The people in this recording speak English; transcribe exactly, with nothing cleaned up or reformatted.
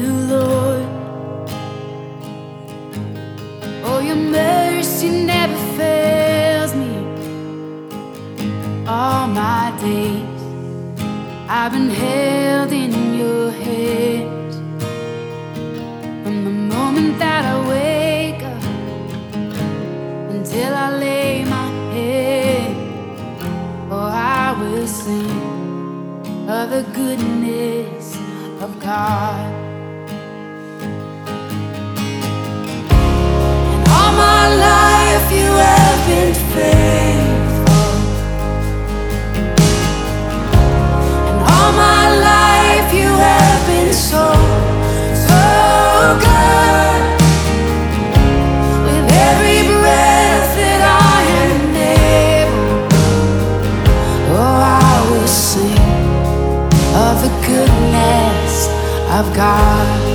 you, Lord. Oh, your mercy never fails me. All my days I've been held in your hands. From the moment that I wake up until I lay my head, oh, I will sing of the goodness of God. And all my life you have been faithful, and all my life you have been so, so good. With every breath that I am able, oh, I will sing of the goodness of God.